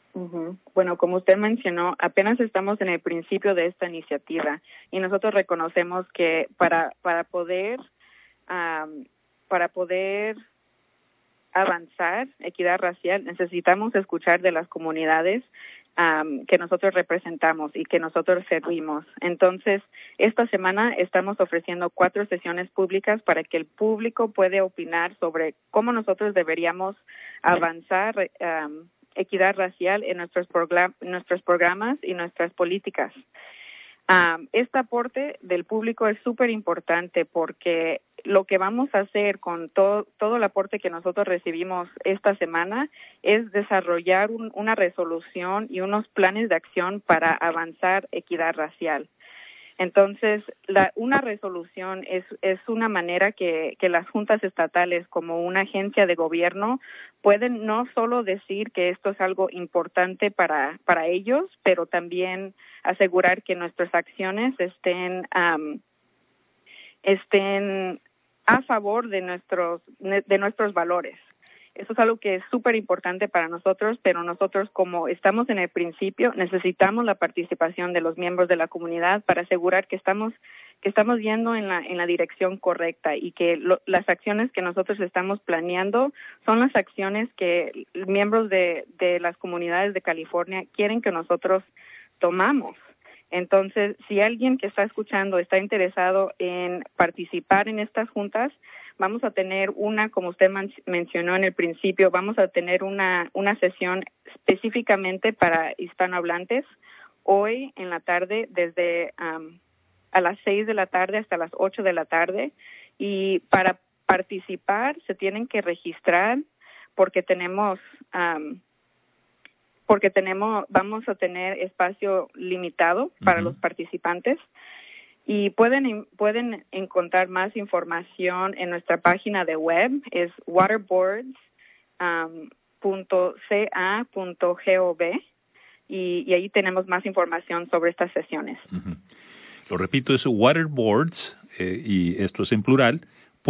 Ujú. Bueno, como usted mencionó, apenas estamos en el principio de esta iniciativa y nosotros reconocemos que para poder avanzar equidad racial necesitamos escuchar de las comunidades que nosotros representamos y que nosotros servimos. Entonces, esta semana estamos ofreciendo 4 sesiones públicas para que el público pueda opinar sobre cómo nosotros deberíamos avanzar equidad racial en nuestros programas y nuestras políticas. Este aporte del público es súper importante porque lo que vamos a hacer con todo el aporte que nosotros recibimos esta semana es desarrollar una resolución y unos planes de acción para avanzar equidad racial. Entonces, una resolución es una manera que las juntas estatales, como una agencia de gobierno, pueden no solo decir que esto es algo importante para ellos, pero también asegurar que nuestras acciones estén a favor de nuestros valores. Eso es algo que es súper importante para nosotros, pero nosotros, como estamos en el principio, necesitamos la participación de los miembros de la comunidad para asegurar que estamos yendo en la dirección correcta y que las acciones que nosotros estamos planeando son las acciones que miembros de las comunidades de California quieren que nosotros tomamos. Entonces, si alguien que está escuchando está interesado en participar en estas juntas, vamos a tener como usted mencionó en el principio, vamos a tener una sesión específicamente para hispanohablantes hoy en la tarde, desde a las 6 de la tarde hasta las 8 de la tarde. Y para participar se tienen que registrar porque vamos a tener espacio limitado para los participantes y pueden encontrar más información en nuestra página de web, es waterboards.ca.gov y ahí tenemos más información sobre estas sesiones. Lo repito, es waterboards, y esto es en plural,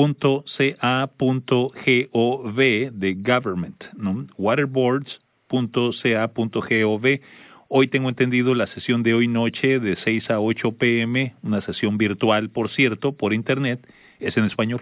.ca.gov de government, ¿no? waterboards.ca.gov. Hoy tengo entendido la sesión de hoy noche de 6 a 8 p.m., una sesión virtual, por cierto, por internet, es en español.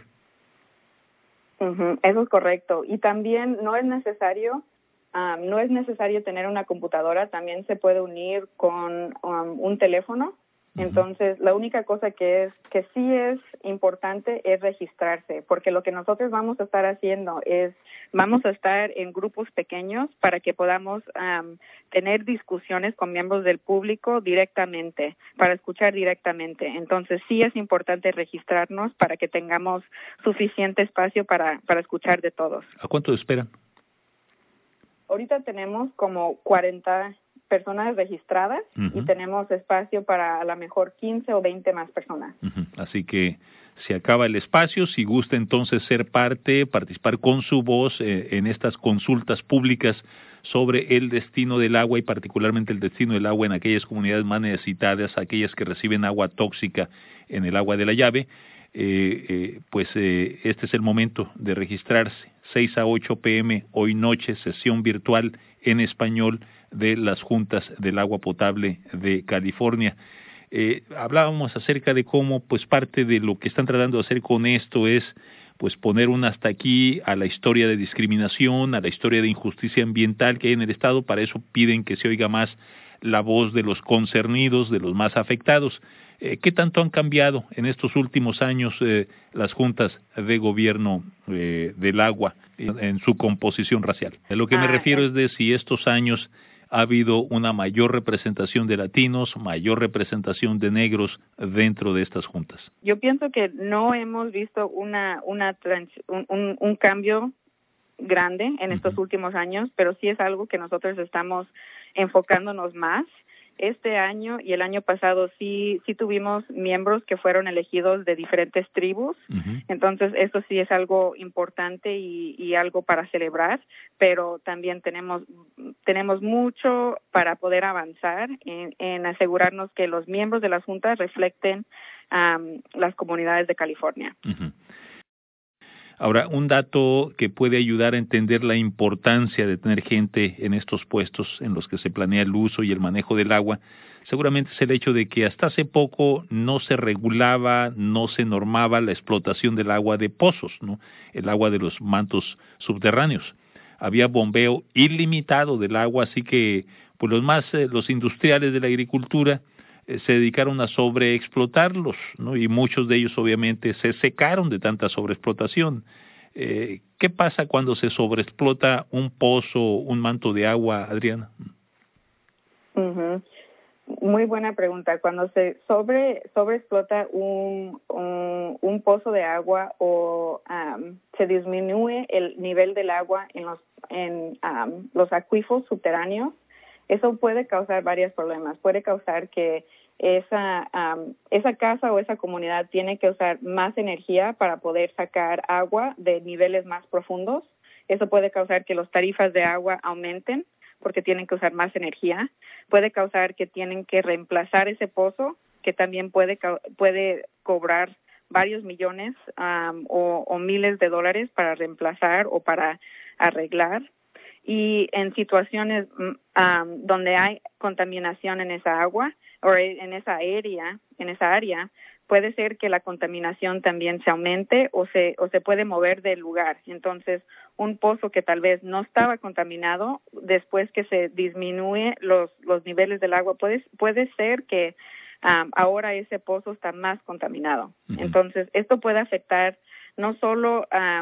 Eso es correcto. Y también no es necesario tener una computadora, también se puede unir con un teléfono. Entonces, la única cosa que sí es importante es registrarse, porque lo que nosotros vamos a estar haciendo es, vamos a estar en grupos pequeños para que podamos tener discusiones con miembros del público directamente, para escuchar directamente. Entonces, sí es importante registrarnos para que tengamos suficiente espacio para escuchar de todos. ¿A cuánto esperan? Ahorita tenemos como 40 personas registradas y tenemos espacio para a lo mejor 15 o 20 más personas. Así que se acaba el espacio. Si gusta entonces ser participar con su voz en estas consultas públicas sobre el destino del agua y particularmente el destino del agua en aquellas comunidades más necesitadas, aquellas que reciben agua tóxica en el agua de la llave, este es el momento de registrarse. 6 a 8 p.m. hoy noche, sesión virtual en español de las juntas del agua potable de California. Hablábamos acerca de cómo pues parte de lo que están tratando de hacer con esto es pues poner un hasta aquí a la historia de discriminación, a la historia de injusticia ambiental que hay en el estado. Para eso piden que se oiga más la voz de los concernidos, de los más afectados. ¿Qué tanto han cambiado en estos últimos años las juntas de gobierno del agua en su composición racial? A lo que me refiero es de si estos años ha habido una mayor representación de latinos, mayor representación de negros dentro de estas juntas. Yo pienso que no hemos visto un cambio grande en estos últimos años, pero sí es algo que nosotros estamos enfocándonos más. Este año y el año pasado sí tuvimos miembros que fueron elegidos de diferentes tribus, entonces eso sí es algo importante y algo para celebrar, pero también tenemos mucho para poder avanzar en asegurarnos que los miembros de las juntas reflecten las comunidades de California. Ahora, un dato que puede ayudar a entender la importancia de tener gente en estos puestos en los que se planea el uso y el manejo del agua, seguramente es el hecho de que hasta hace poco no se regulaba, no se normaba la explotación del agua de pozos, ¿no? El agua de los mantos subterráneos. Había bombeo ilimitado del agua, así que pues los industriales de la agricultura se dedicaron a sobreexplotarlos, ¿no? Y muchos de ellos obviamente se secaron de tanta sobreexplotación. ¿Qué pasa cuando se sobreexplota un pozo, un manto de agua, Adriana? Uh-huh. Muy buena pregunta. Cuando se sobreexplota un pozo de agua o se disminuye el nivel del agua en los acuíferos subterráneos, eso puede causar varios problemas. Puede causar que esa casa o esa comunidad tiene que usar más energía para poder sacar agua de niveles más profundos. Eso puede causar que las tarifas de agua aumenten porque tienen que usar más energía. Puede causar que tienen que reemplazar ese pozo, que también puede cobrar varios millones o miles de dólares para reemplazar o para arreglar. Y en situaciones donde hay contaminación en esa agua o en esa área, puede ser que la contaminación también se aumente o se puede mover del lugar. Entonces, un pozo que tal vez no estaba contaminado, después que se disminuye los niveles del agua, puede ser que ahora ese pozo está más contaminado. Uh-huh. Entonces, esto puede afectar no solo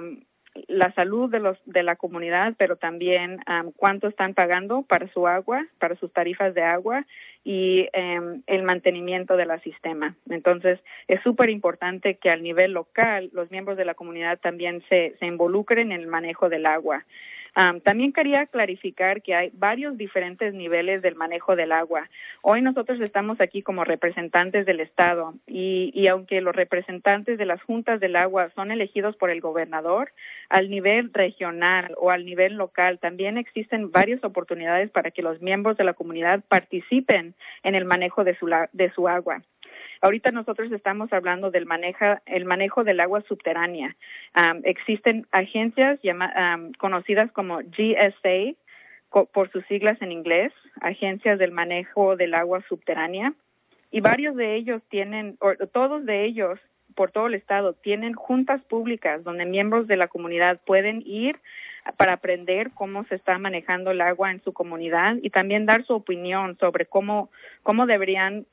la salud de la comunidad, pero también cuánto están pagando para su agua, para sus tarifas de agua y el mantenimiento del sistema. Entonces, es súper importante que al nivel local los miembros de la comunidad también se involucren en el manejo del agua. También quería clarificar que hay varios diferentes niveles del manejo del agua. Hoy nosotros estamos aquí como representantes del Estado y aunque los representantes de las juntas del agua son elegidos por el gobernador, al nivel regional o al nivel local también existen varias oportunidades para que los miembros de la comunidad participen en el manejo de su agua. Ahorita nosotros estamos hablando del manejo del agua subterránea. Existen agencias conocidas como GSA, por sus siglas en inglés, Agencias del Manejo del Agua Subterránea, y varios de ellos todos de ellos, por todo el estado, tienen juntas públicas donde miembros de la comunidad pueden ir para aprender cómo se está manejando el agua en su comunidad y también dar su opinión sobre cómo deberían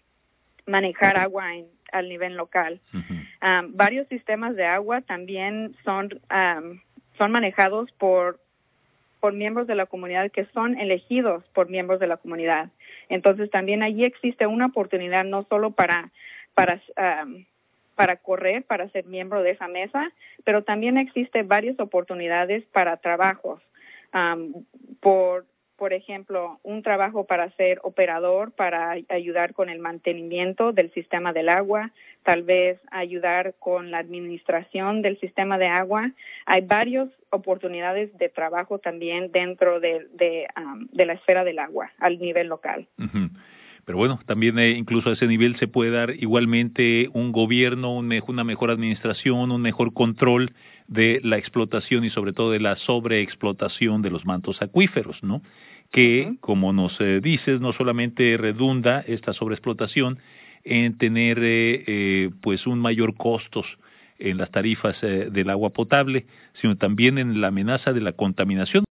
manejar agua al nivel local. Uh-huh. Varios sistemas de agua también son manejados por miembros de la comunidad que son elegidos por miembros de la comunidad. Entonces también allí existe una oportunidad no solo para correr, para ser miembro de esa mesa, pero también existe varias oportunidades para trabajos. Por ejemplo, un trabajo para ser operador, para ayudar con el mantenimiento del sistema del agua, tal vez ayudar con la administración del sistema de agua. Hay varias oportunidades de trabajo también dentro de la esfera del agua, al nivel local. Uh-huh. Pero bueno, también incluso a ese nivel se puede dar igualmente un gobierno, una mejor administración, un mejor control de la explotación y sobre todo de la sobreexplotación de los mantos acuíferos, ¿no? Que, uh-huh, como nos dices, no solamente redunda esta sobreexplotación en tener pues un mayor costos en las tarifas del agua potable, sino también en la amenaza de la contaminación.